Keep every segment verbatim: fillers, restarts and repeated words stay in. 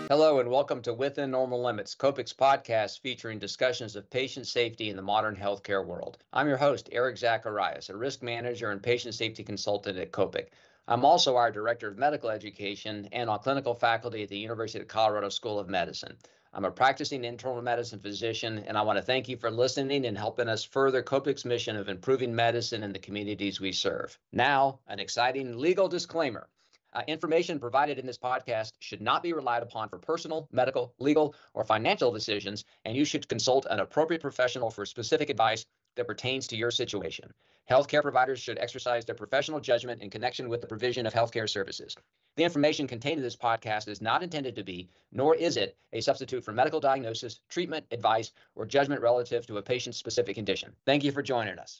Hello and welcome to Within Normal Limits, Copic's podcast featuring discussions of patient safety in the modern healthcare world. I'm your host, Eric Zacharias, a risk manager and patient safety consultant at Copic. I'm also our Director of Medical Education and on clinical faculty at the University of Colorado School of Medicine. I'm a practicing internal medicine physician, and I want to thank you for listening and helping us further Copic's mission of improving medicine in the communities we serve. Now, an exciting legal disclaimer. Uh, information provided in this podcast should not be relied upon for personal, medical, legal, or financial decisions, and you should consult an appropriate professional for specific advice that pertains to your situation. Healthcare providers should exercise their professional judgment in connection with the provision of healthcare services. The information contained in this podcast is not intended to be, nor is it, a substitute for medical diagnosis, treatment, advice, or judgment relative to a patient's specific condition. Thank you for joining us.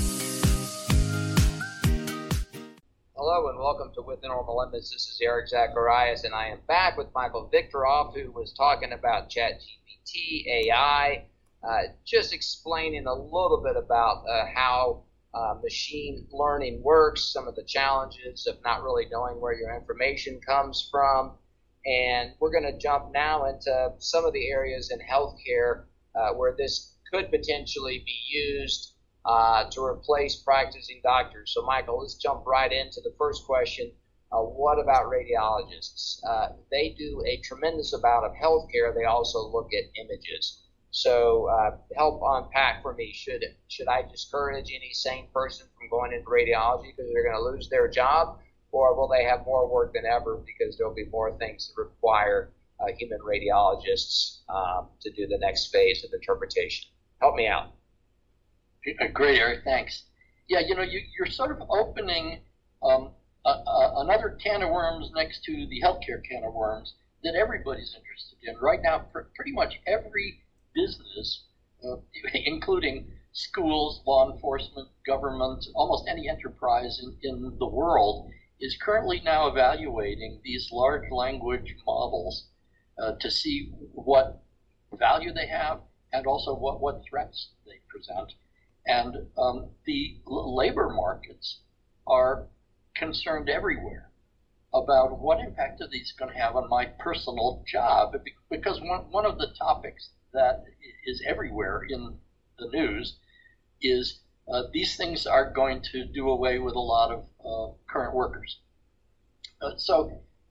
Hello and welcome to Within Normal Limits. This is Eric Zacharias, and I am back with Michael Victoroff, who was talking about ChatGPT, A I, uh, just explaining a little bit about uh, how uh, machine learning works, some of the challenges of not really knowing where your information comes from. And we're going to jump now into some of the areas in healthcare uh, where this could potentially be used Uh, to replace practicing doctors. So, Michael, let's jump right into the first question. Uh, what about radiologists? Uh, they do a tremendous amount of healthcare. They also look at images. So, uh, help unpack for me. Should should I discourage any sane person from going into radiology because they're going to lose their job, or will they have more work than ever because there'll be more things that require uh, human radiologists um, to do the next phase of interpretation? Help me out. Great, Eric. Thanks. Yeah, you know, you, you're sort of opening um, a, a, another can of worms next to the healthcare can of worms that everybody's interested in. Right now, pr- pretty much every business, uh, including schools, law enforcement, government, almost any enterprise in, in the world, is currently now evaluating these large language models uh, to see what value they have and also what, what threats they present. And um, the labor markets are concerned everywhere about what impact are these going to have on my personal job, because one, one of the topics that is everywhere in the news is uh, these things are going to do away with a lot of uh, current workers. Uh, so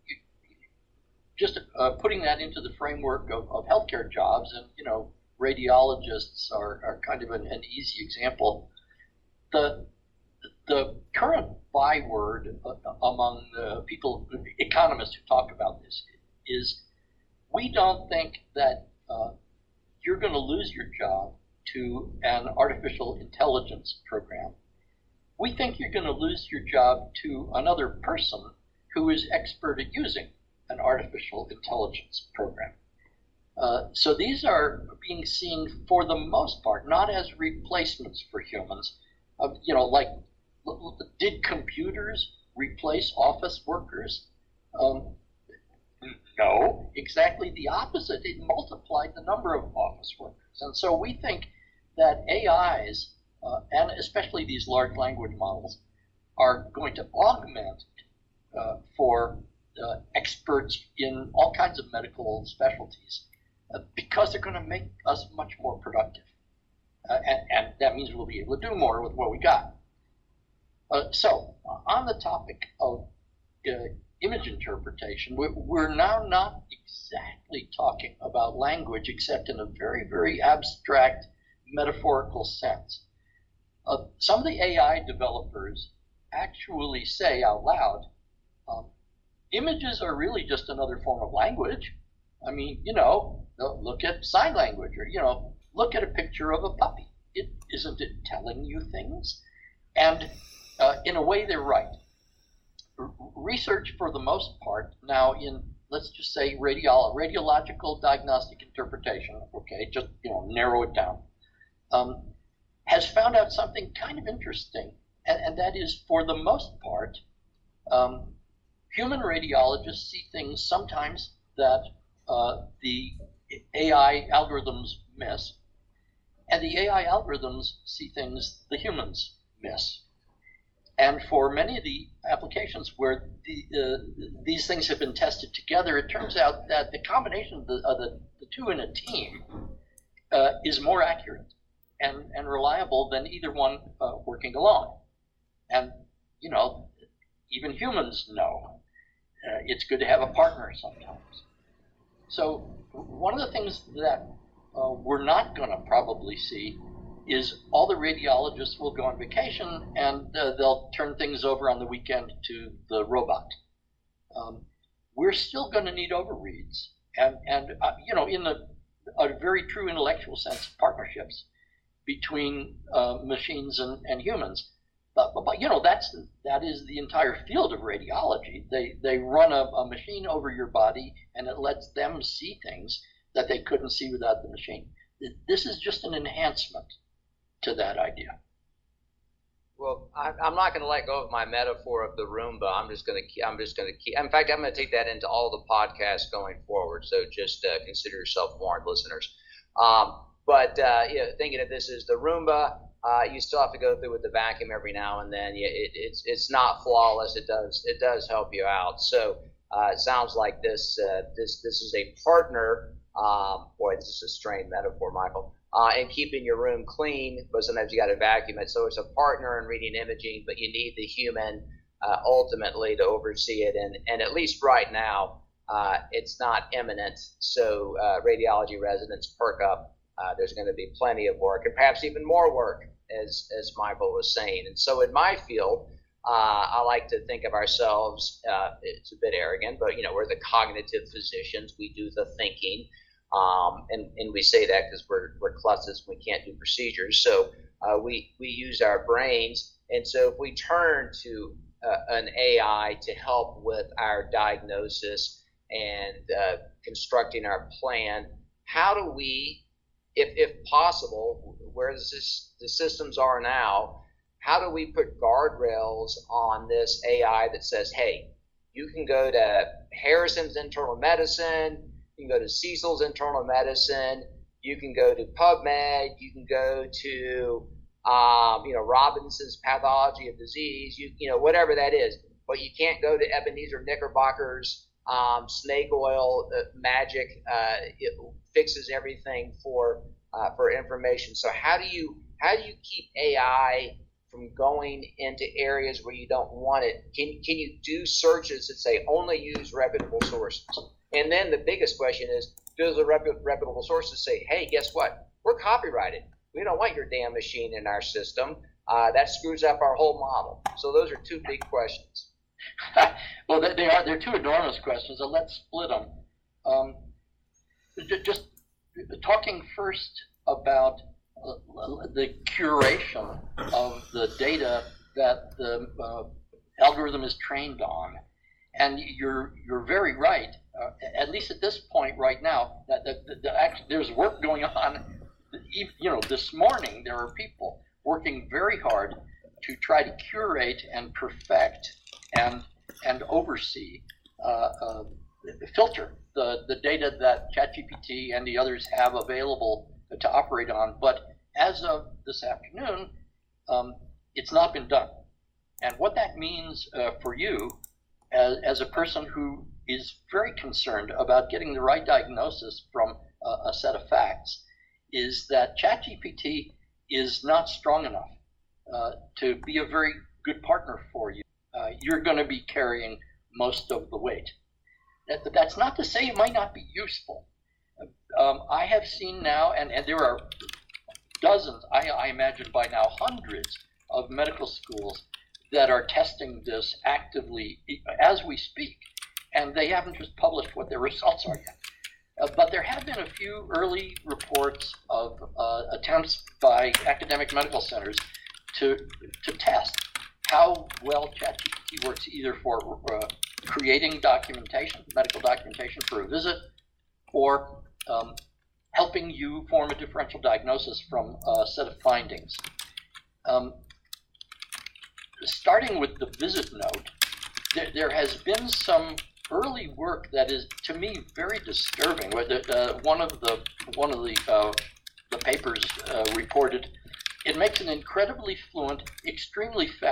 just uh, putting that into the framework of, of healthcare jobs, and, you know, radiologists are, are kind of an, an easy example. The the current byword among the people, economists who talk about this, is we don't think that uh, you're going to lose your job to an artificial intelligence program. We think you're going to lose your job to another person who is expert at using an artificial intelligence program. Uh, so these are being seen, for the most part, not as replacements for humans. Uh, you know, like, did computers replace office workers? Um, no, exactly the opposite. It multiplied the number of office workers. And so we think that A Is, uh, and especially these large language models, are going to augment uh, for uh, experts in all kinds of medical specialties. Uh, because they're going to make us much more productive. Uh, and, and that means we'll be able to do more with what we got. Uh, so, uh, on the topic of uh, image interpretation, we're, we're now not exactly talking about language except in a very, very abstract, metaphorical sense. Uh, some of the A I developers actually say out loud, um, images are really just another form of language. I mean, you know, look at sign language, or, you know, look at a picture of a puppy. It isn't it telling you things? And uh, in a way, they're right. R- research, for the most part, now in, let's just say, radiolo- radiological diagnostic interpretation, okay, just, you know, narrow it down, um, has found out something kind of interesting, and, and that is, for the most part, um, human radiologists see things sometimes that Uh, the A I algorithms miss, and the A I algorithms see things the humans miss. And for many of the applications where the, uh, these things have been tested together, it turns out that the combination of the, of the, the two in a team uh, is more accurate and, and reliable than either one uh, working alone. And, you know, even humans know uh, it's good to have a partner sometimes. So one of the things that uh, we're not going to probably see is all the radiologists will go on vacation and uh, they'll turn things over on the weekend to the robot. Um, we're still going to need overreads, and and uh, you know, in the a very true intellectual sense, partnerships between uh, machines and, and humans. But, but, but you know, that's that is the entire field of radiology. They they run a, a machine over your body, and it lets them see things that they couldn't see without the machine. This is just an enhancement to that idea. Well, I, I'm not going to let go of my metaphor of the Roomba. I'm just going to I'm just going to keep. In fact, I'm going to take that into all the podcasts going forward. So just uh, consider yourself warned, listeners. Um, but uh, yeah, thinking of this as the Roomba, uh, you still have to go through with the vacuum every now and then. Yeah, it, it's it's not flawless. It does it does help you out. So uh, it sounds like this uh, this this is a partner. Um, boy, this is a strained metaphor, Michael. Uh, and keeping your room clean, but sometimes you got to vacuum it. So it's a partner in reading imaging, but you need the human uh, ultimately to oversee it. And, and at least right now, uh, it's not imminent. So uh, radiology residents, perk up. Uh, there's going to be plenty of work, and perhaps even more work, as as Michael was saying. And so in my field, uh, I like to think of ourselves. Uh, it's a bit arrogant, but you know, we're the cognitive physicians. We do the thinking. Um, and, and we say that because we're, we're clusters, we can't do procedures. So uh, we, we use our brains. And so if we turn to uh, an A I to help with our diagnosis and uh, constructing our plan, how do we, if, if possible, where this, the systems are now, how do we put guardrails on this A I that says, hey, you can go to Harrison's Internal Medicine, you can go to Cecil's Internal Medicine, you can go to PubMed, you can go to um, you know, Robinson's Pathology of Disease, you you know, whatever that is. But you can't go to Ebenezer Knickerbocker's um, snake oil uh, magic. Uh, it fixes everything for uh, for information. So how do you how do you keep A I from going into areas where you don't want it? Can can you do searches that say only use reputable sources? And then the biggest question is, does the reputable sources say, hey, guess what? We're copyrighted. We don't want your damn machine in our system. Uh, that screws up our whole model. So those are two big questions. Well, they are. They're two enormous questions, so let's split them. Um, just talking first about uh, the curation of the data that the uh, algorithm is trained on. And you're you're very right. Uh, at least at this point right now, that the, the, the actually, there's work going on. You know, this morning there are people working very hard to try to curate and perfect and and oversee, uh, uh, filter the the data that ChatGPT and the others have available to operate on. But as of this afternoon, um, it's not been done. And what that means uh, for you, as, as a person who is very concerned about getting the right diagnosis from uh, a set of facts, is that ChatGPT is not strong enough uh, to be a very good partner for you. Uh, you're going to be carrying most of the weight. That, that's not to say it might not be useful. Um, I have seen now, and, and there are dozens, I, I imagine by now hundreds of medical schools that are testing this actively as we speak, and they haven't just published what their results are yet. Uh, but there have been a few early reports of uh, attempts by academic medical centers to to test how well ChatGPT works, either for uh, creating documentation, medical documentation for a visit, or um, helping you form a differential diagnosis from a set of findings. Um, starting with the visit note, there, there has been some early work that is, to me, very disturbing. Uh, one of the one of the uh, the papers uh, reported it makes an incredibly fluent, extremely fast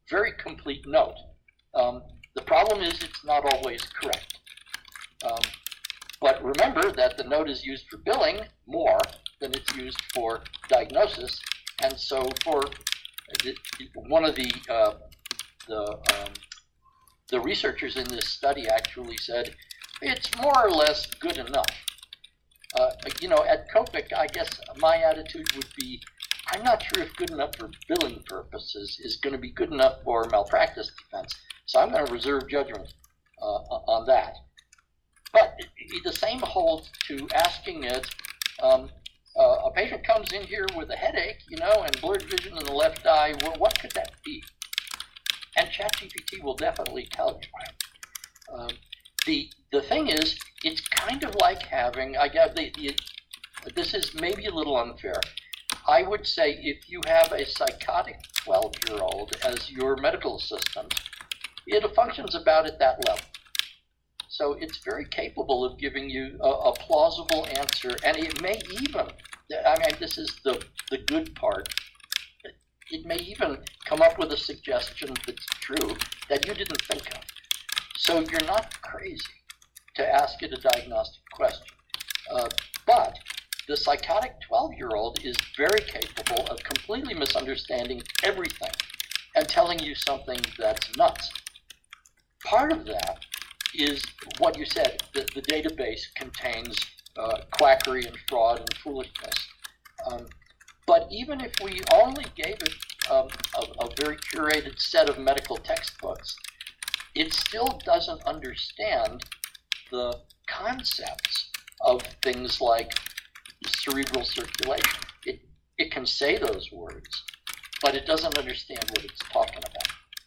very complete note. Um, the problem is it's not always correct. Um, but remember that the note is used for billing more than it's used for diagnosis. And so for the, one of the, uh, the, um, the researchers in this study actually said, it's more or less good enough. Uh, you know, at Copic, I guess my attitude would be, I'm not sure if good enough for billing purposes is going to be good enough for malpractice defense. So I'm going to reserve judgment uh, on that. But the same holds to asking it, um, uh, a patient comes in here with a headache, you know, and blurred vision in the left eye, well, what could that be? And ChatGPT will definitely tell you. Um, the, the thing is, it's kind of like having, I guess, the, the, this is maybe a little unfair. I would say if you have a psychotic twelve-year-old as your medical assistant, it functions about at that level. So it's very capable of giving you a, a plausible answer, and it may even, I mean, this is the, the good part, it may even come up with a suggestion that's true that you didn't think of. So you're not crazy to ask it a diagnostic question. Uh, but the psychotic twelve-year-old is very capable of completely misunderstanding everything and telling you something that's nuts. Part of that is what you said, that the database contains uh, quackery and fraud and foolishness. Um, but even if we only gave it um, a, a very curated set of medical textbooks, it still doesn't understand the concepts of things like cerebral circulation. It, it can say those words, but it doesn't understand what it's talking about.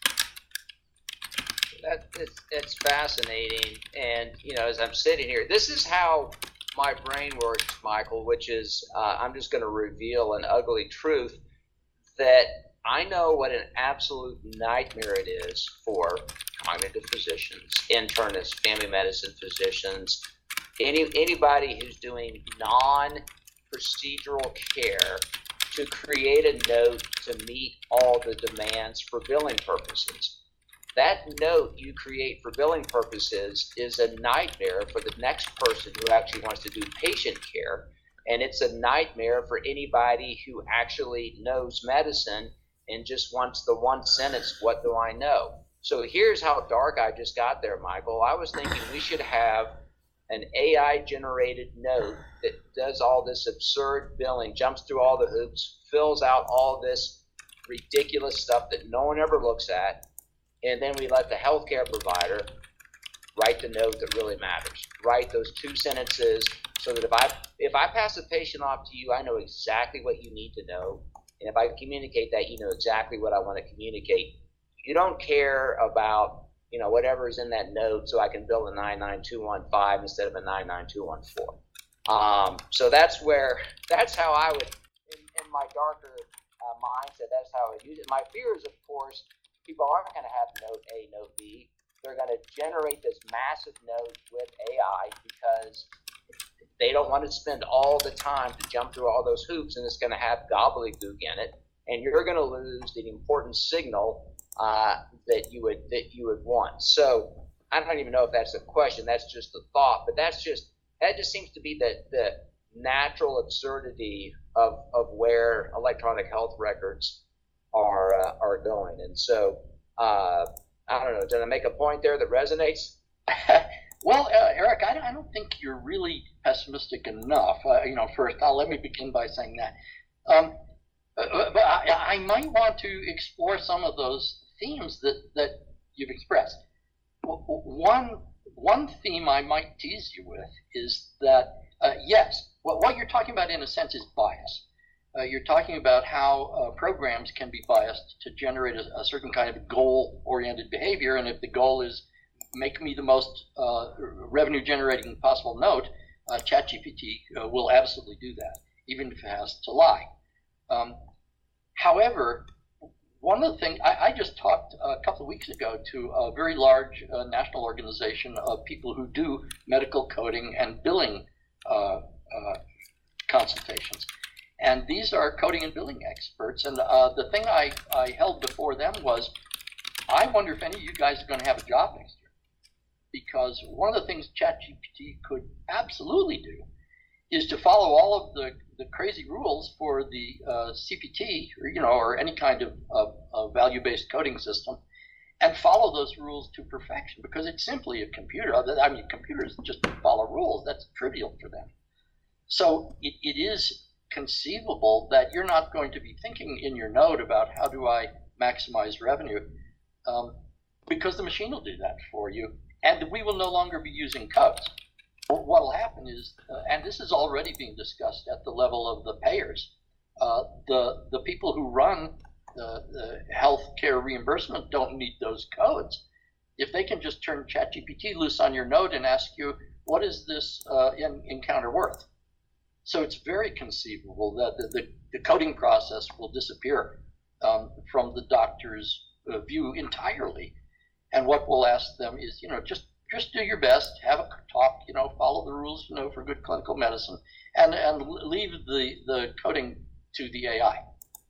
That, it's, it's fascinating, and you know, as I'm sitting here, this is how my brain works, Michael, which is, uh, I'm just going to reveal an ugly truth, that I know what an absolute nightmare it is for cognitive physicians, internists, family medicine physicians, any anybody who's doing non-procedural care, to create a note to meet all the demands for billing purposes. That note you create for billing purposes is a nightmare for the next person who actually wants to do patient care, and it's a nightmare for anybody who actually knows medicine and just wants the one sentence, what do I know? So here's how dark I just got there, Michael. I was thinking we should have an A I-generated note that does all this absurd billing, jumps through all the hoops, fills out all this ridiculous stuff that no one ever looks at, and then we let the healthcare provider write the note that really matters. Write those two sentences so that if I if I pass a patient off to you, I know exactly what you need to know. And if I communicate that, you know exactly what I want to communicate. You don't care about, you know, whatever is in that note, so I can bill a nine nine two one five instead of a nine nine two one four. Um, so that's where, that's how I would, in, in my darker uh, mindset, that's how I would use it. My fear is, of course, people aren't going to have note A, note B. They're going to generate this massive note with A I because they don't want to spend all the time to jump through all those hoops, and it's going to have gobbledygook in it, and you're going to lose the important signal uh, that you would that you would want. So I don't even know if that's a question. That's just a thought, but that's just that just seems to be the the natural absurdity of of where electronic health records are uh, are going. And so uh, I don't know. Did I make a point there that resonates? Well, uh, Eric, I, I don't think you're really pessimistic enough. Uh, you know, first, I'll let me begin by saying that. Um, uh, but I, I might want to explore some of those themes that, that you've expressed. One one theme I might tease you with is that, uh, yes, what, what you're talking about in a sense is bias. Uh, you're talking about how uh, programs can be biased to generate a, a certain kind of goal-oriented behavior, and if the goal is make me the most uh, revenue-generating possible note, uh, ChatGPT uh, will absolutely do that, even if it has to lie. Um, however, one of the things, I, I just talked a couple of weeks ago to a very large uh, national organization of people who do medical coding and billing uh, uh, consultations. And these are coding and billing experts. And uh, the thing I, I held before them was, I wonder if any of you guys are going to have a job next year, because one of the things ChatGPT could absolutely do is to follow all of the, the crazy rules for the uh, C P T, or you know, or any kind of, of, of value-based coding system, and follow those rules to perfection, because it's simply a computer. I mean, computers just follow rules. That's trivial for them. So it, it is conceivable that you're not going to be thinking in your node about how do I maximize revenue, um, because the machine will do that for you, and we will no longer be using codes. What will happen is, uh, and this is already being discussed at the level of the payers, uh, the the people who run the, the healthcare reimbursement don't need those codes. If they can just turn ChatGPT loose on your node and ask you, what is this uh, in, encounter worth? So it's very conceivable that the, the, the coding process will disappear um, from the doctor's uh, view entirely. And what we'll ask them is, you know, just just do your best, have a talk, you know, follow the rules, you know, for good clinical medicine, and, and leave the, the coding to the A I.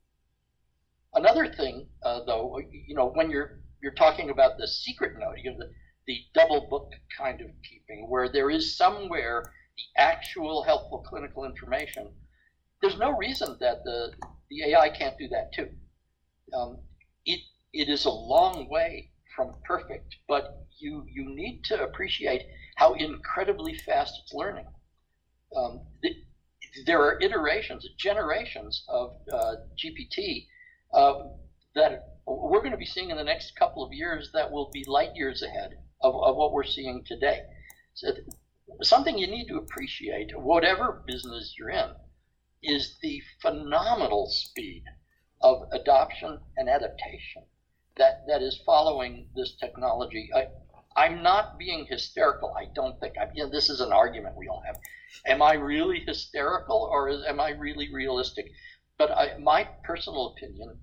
Another thing, uh, though, you know, when you're you're talking about the secret node, you know, the, the double book kind of keeping, where there is somewhere the actual helpful clinical information, there's no reason that the, the A I can't do that too. Um, it it is a long way from perfect, but you you need to appreciate how incredibly fast it's learning. Um, the, there are iterations, generations of uh, G P T uh, that we're going to be seeing in the next couple of years that will be light years ahead of, of what we're seeing today. So something you need to appreciate, whatever business you're in, is the phenomenal speed of adoption and adaptation that, that is following this technology. I, I'm not being hysterical. I don't think I, you know, this is an argument we all have. Am I really hysterical, or is, am I really realistic? But I, my personal opinion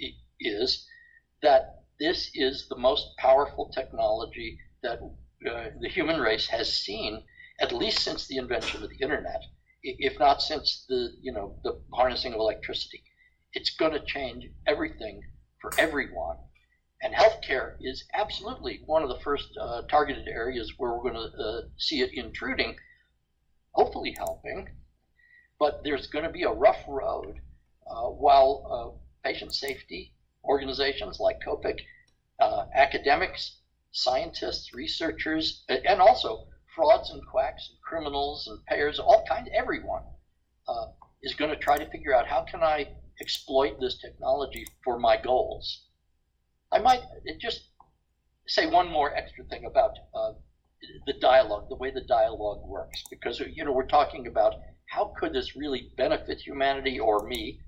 is that this is the most powerful technology that uh, the human race has seen, at least since the invention of the internet, if not since the, you know, the harnessing of electricity. It's going to change everything for everyone. And healthcare is absolutely one of the first uh, targeted areas where we're going to uh, see it intruding, hopefully helping. But there's going to be a rough road uh, while uh, patient safety organizations like COPIC, uh, academics, scientists, researchers, and also frauds and quacks and criminals and payers, all kinds, everyone uh, is going to try to figure out, how can I exploit this technology for my goals? I might just say one more extra thing about uh, the dialogue, the way the dialogue works, because, you know, we're talking about how could this really benefit humanity or me?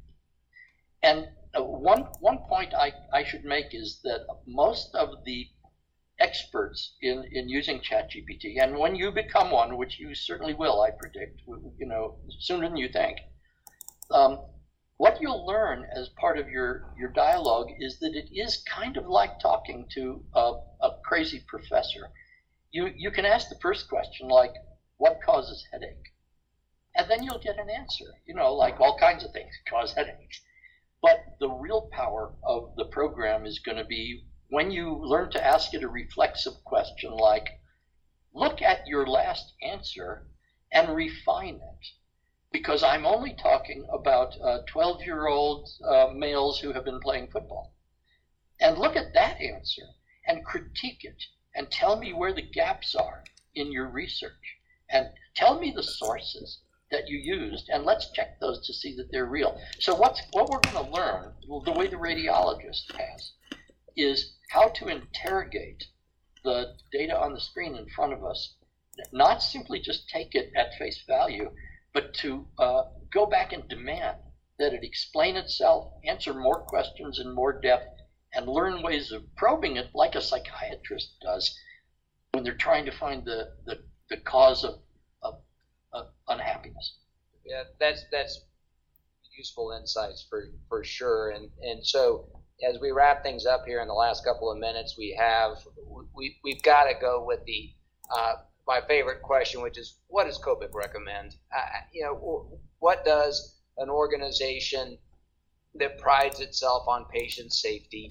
And uh, one one point I, I should make is that most of the experts in, in using ChatGPT, and when you become one, which you certainly will, I predict, you know, sooner than you think, um, what you'll learn as part of your, your dialogue is that it is kind of like talking to a, a crazy professor. You, you can ask the first question, like, what causes headache? And then you'll get an answer, you know, like all kinds of things cause headaches. But the real power of the program is going to be when you learn to ask it a reflexive question like, look at your last answer and refine it. Because I'm only talking about uh, twelve-year-old uh, males who have been playing football. And look at that answer and critique it and tell me where the gaps are in your research. And tell me the sources that you used, and let's check those to see that they're real. So what's, what we're going to learn, well, the way the radiologist has, is how to interrogate the data on the screen in front of us, not simply just take it at face value, but to uh, go back and demand that it explain itself, answer more questions in more depth, and learn ways of probing it like a psychiatrist does when they're trying to find the, the, the cause of, of, of unhappiness. Yeah, that's that's useful insights for, for sure. And and so as we wrap things up here in the last couple of minutes, we have we we've got to go with the uh, my favorite question, which is, what does COPIC recommend? Uh, you know, what does an organization that prides itself on patient safety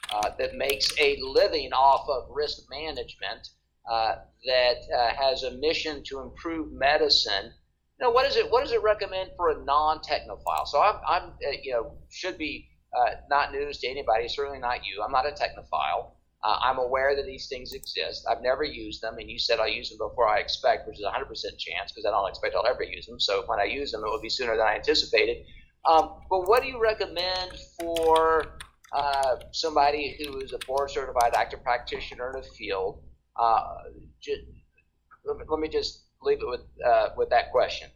uh, that makes a living off of risk management, uh, that uh, has a mission to improve medicine. You know, what is it? What does it recommend for a non-technophile? So I'm, I'm uh, you know, should be uh, not news to anybody. Certainly not you. I'm not a technophile. Uh, I'm aware that these things exist. I've never used them, and you said I'll use them before I expect, which is a one hundred percent chance because I don't expect I'll ever use them. So when I use them, it will be sooner than I anticipated. Um, but what do you recommend for uh, somebody who is a board-certified active practitioner in a field? Uh, just, let me just leave it with uh, with that question.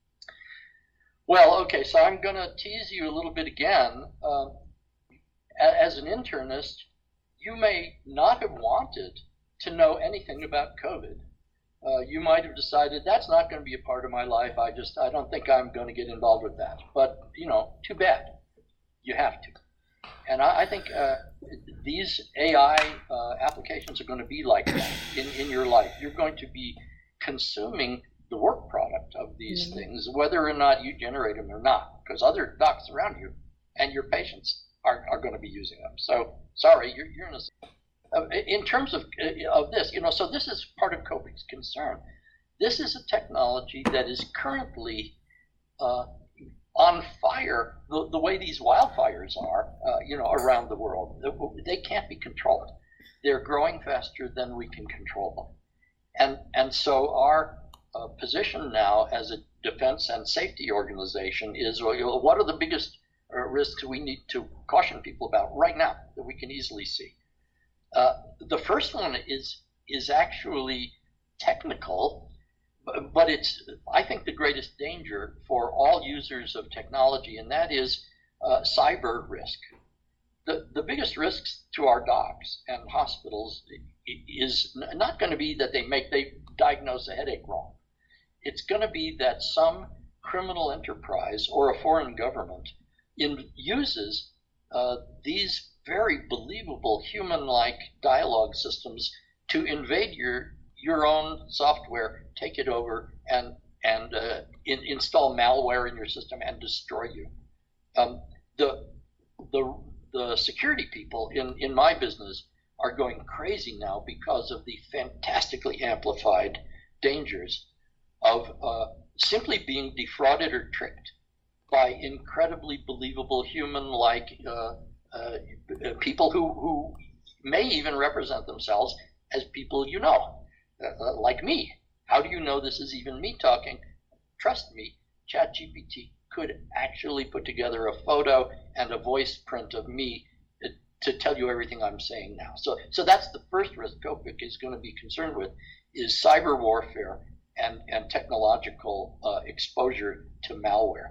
Well, okay, so I'm going to tease you a little bit again. Um, as an internist, you may not have wanted to know anything about COVID. Uh, you might have decided that's not going to be a part of my life. I just, I don't think I'm going to get involved with that. But, you know, too bad. You have to. And I, I think uh, these A I uh, applications are going to be like that in, in your life. You're going to be consuming the work product of these mm-hmm. things, whether or not you generate them or not, because other docs around you and your patients are, are going to be using them. So, sorry, you're, you're in a... Uh, in terms of uh, of this, you know, so this is part of COPIC's concern. This is a technology that is currently uh, on fire the, the way these wildfires are, uh, you know, around the world. They can't be controlled. They're growing faster than we can control them. And, and so our uh, position now as a defense and safety organization is, well, you know, what are the biggest uh, risks we need to caution people about right now that we can easily see? Uh, the first one is is actually technical, but it's, I think, the greatest danger for all users of technology, and that is uh, cyber risk. The, the biggest risks to our docs and hospitals is not going to be that they make they diagnose a headache wrong. It's going to be that some criminal enterprise or a foreign government in, uses uh, these very believable human-like dialogue systems to invade your your own software, take it over, and and uh, in, install malware in your system and destroy you. Um, the the the security people in in my business are going crazy now because of the fantastically amplified dangers of uh, simply being defrauded or tricked by incredibly believable human-like uh, Uh, people who, who may even represent themselves as people you know, uh, like me. How do you know this is even me talking? Trust me, ChatGPT could actually put together a photo and a voice print of me to tell you everything I'm saying now. So, so that's the first risk COPIC is going to be concerned with, is cyber warfare and, and technological uh, exposure to malware.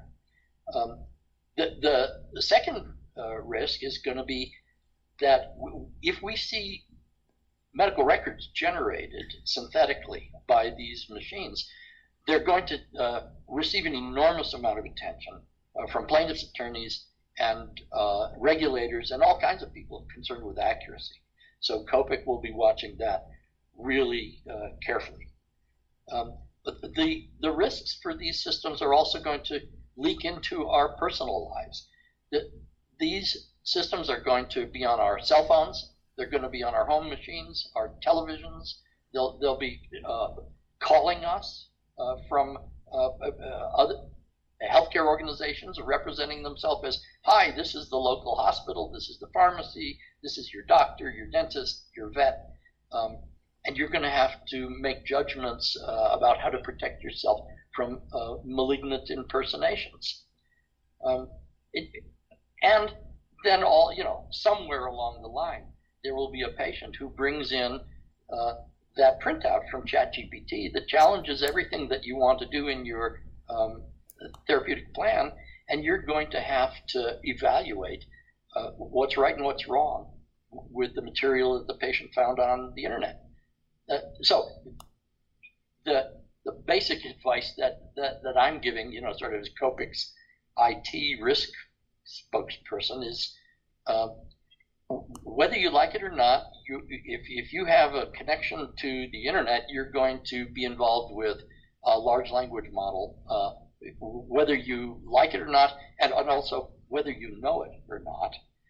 Um, the, the, the second Uh, risk is going to be that w- if we see medical records generated synthetically by these machines, they're going to uh, receive an enormous amount of attention uh, from plaintiffs' attorneys and uh, regulators and all kinds of people concerned with accuracy. So COPIC will be watching that really uh, carefully. Um, but the, the risks for these systems are also going to leak into our personal lives. The, These systems are going to be on our cell phones. They're going to be on our home machines, our televisions. They'll they'll be uh, calling us uh, from uh, uh, other healthcare organizations representing themselves as, "Hi, this is the local hospital. This is the pharmacy. This is your doctor, your dentist, your vet," um, and you're going to have to make judgments uh, about how to protect yourself from uh, malignant impersonations. Um, it, And then all, you know, somewhere along the line, there will be a patient who brings in uh, that printout from ChatGPT that challenges everything that you want to do in your um, therapeutic plan, and you're going to have to evaluate uh, what's right and what's wrong with the material that the patient found on the internet. Uh, so the the basic advice that, that, that I'm giving, you know, sort of as COPIC's I T risk spokesperson is uh, whether you like it or not, you, if, if you have a connection to the internet, you're going to be involved with a large language model, uh, whether you like it or not, and, and also whether you know it or not.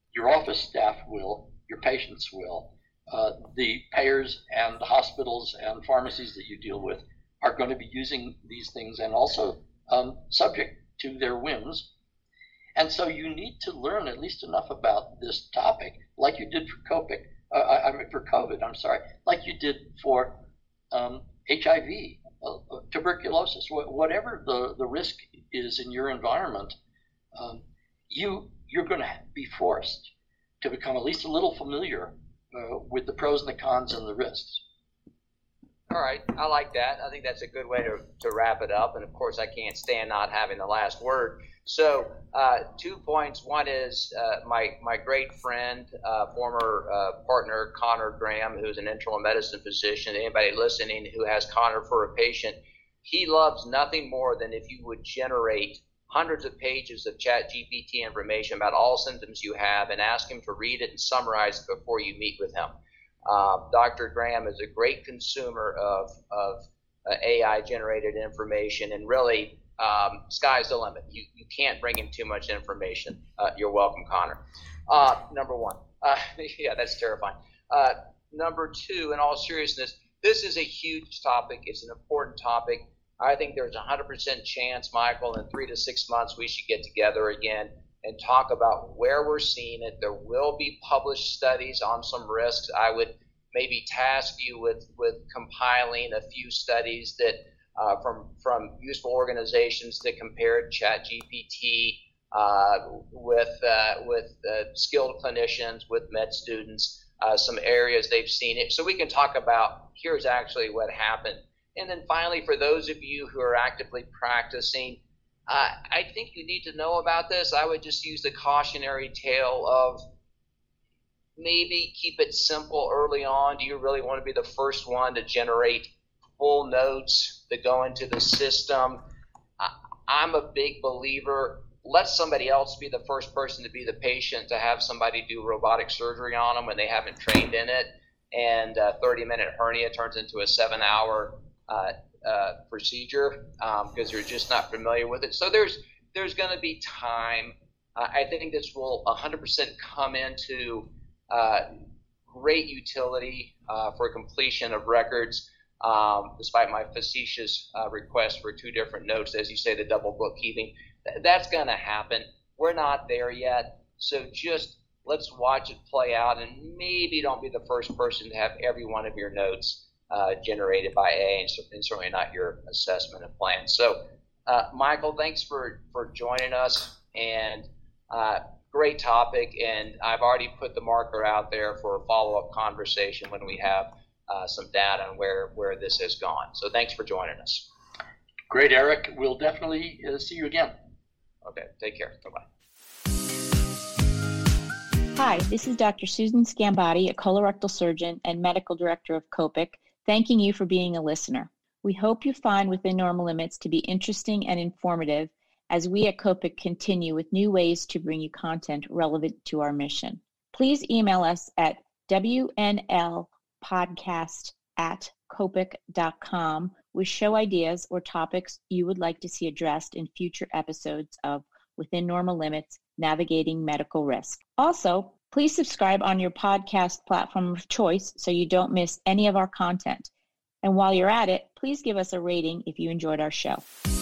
Your office staff will, your patients will, uh, the payers and the hospitals and pharmacies that you deal with are going to be using these things and also um, subject to their whims. And so you need to learn at least enough about this topic, like you did for COVID, uh, I mean for COVID, I'm sorry, like you did for um, H I V, uh, tuberculosis, wh- whatever the, the risk is in your environment, um, you, you're going to be forced to become at least a little familiar uh, with the pros and the cons and the risks. All right, I like that. I think that's a good way to, to wrap it up. And of course, I can't stand not having the last word. So uh, two points. One is uh, my my great friend, uh, former uh, partner, Connor Graham, who's an internal medicine physician. Anybody listening who has Connor for a patient, he loves nothing more than if you would generate hundreds of pages of Chat G P T information about all symptoms you have and ask him to read it and summarize it before you meet with him. Uh, Doctor Graham is a great consumer of, of uh, A I-generated information, and really, um, sky's the limit. You, you can't bring him too much information. Uh, you're welcome, Connor. Uh, number one. Uh, yeah, that's terrifying. Uh, number two, in all seriousness, this is a huge topic. It's an important topic. I think there's a one hundred percent chance, Michael, in three to six months we should get together again and talk about where we're seeing it. There will be published studies on some risks. I would maybe task you with, with compiling a few studies that uh, from from useful organizations that compared Chat G P T uh, with uh, with uh, skilled clinicians, with med students, uh, some areas they've seen it. So we can talk about here's actually what happened. And then finally, for those of you who are actively practicing, Uh, I think you need to know about this. I would just use the cautionary tale of maybe keep it simple early on. Do you really want to be the first one to generate full notes that go into the system? I, I'm a big believer. Let somebody else be the first person to be the patient, to have somebody do robotic surgery on them when they haven't trained in it. And a thirty-minute hernia turns into a seven-hour uh Uh, procedure because um, you're just not familiar with it. So there's there's going to be time. Uh, I think this will one hundred percent come into uh, great utility uh, for completion of records, um, despite my facetious uh, request for two different notes, as you say, the double bookkeeping. Th- that's going to happen. We're not there yet. So just let's watch it play out, and maybe don't be the first person to have every one of your notes Uh, generated by A I, and, so, and certainly not your assessment and plan. So, uh, Michael, thanks for, for joining us, and uh, great topic, and I've already put the marker out there for a follow-up conversation when we have uh, some data on where, where this has gone. So thanks for joining us. Great, Eric. We'll definitely uh, see you again. Okay, take care. Bye-bye. Hi, this is Doctor Susan Scambati, a colorectal surgeon and medical director of COPIC, thanking you for being a listener. We hope you find Within Normal Limits to be interesting and informative as we at COPIC continue with new ways to bring you content relevant to our mission. Please email us at w n l podcast at copic dot com with show ideas or topics you would like to see addressed in future episodes of Within Normal Limits, Navigating Medical Risk. Also, please subscribe on your podcast platform of choice so you don't miss any of our content. And while you're at it, please give us a rating if you enjoyed our show.